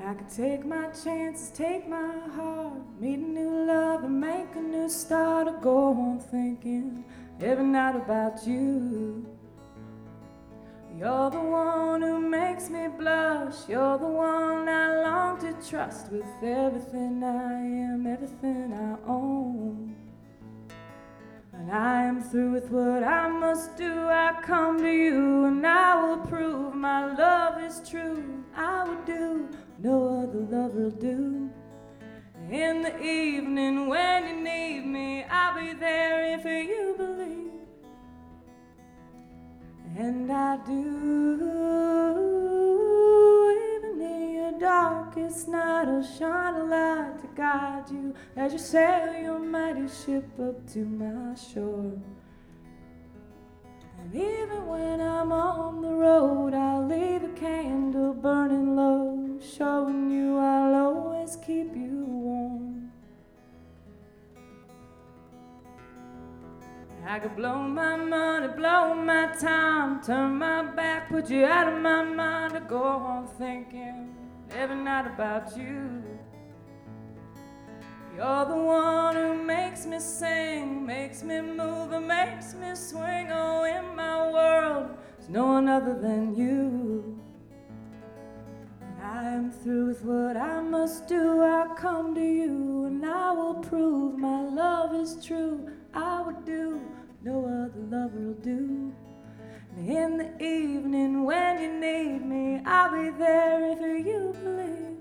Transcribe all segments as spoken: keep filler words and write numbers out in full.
I could take my chances, take my heart, meet a new love and make a new start, or go on thinking every night about you. You're the one who makes me blush, you're the one I long to trust with everything I am, everything I own. And I am through with what I must do, I come to you and I will prove my love is true. I will do no other lover will do. In the evening when you need me, I'll be there if you believe. And I do, even in your darkest night, I'll shine a light to guide you as you sail your mighty ship up to my shore. And even when I'm on the road, I'll leave a candle burning low, showing you I'll always keep you warm. I could blow my money, blow my time, turn my back, put you out of my mind, to go on thinking every night about you. You're the one who makes me sing, makes me move, and makes me swing. Oh, in my world, there's no one other than you. And I am through with what I must do, I come to you and I will prove my love is true. I would do no other lover will do. And in the evening when you need me, I'll be there if you believe.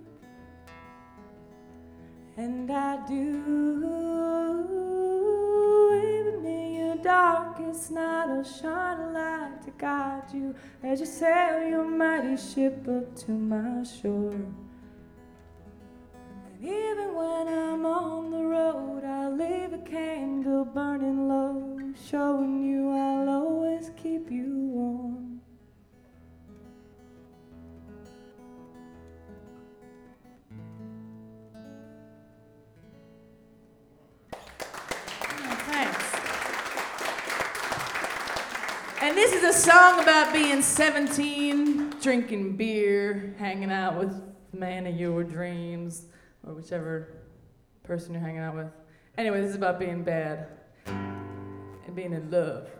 And I do, even in your darkest night, I'll shine a light to guide you as you sail your mighty ship up to my shore. And even when I'm on the road, I'll leave a candle burning low, showing you I'll always keep you warm. And this is a song about being seventeen, drinking beer, hanging out with the man of your dreams, or whichever person you're hanging out with. Anyway, this is about being bad and being in love.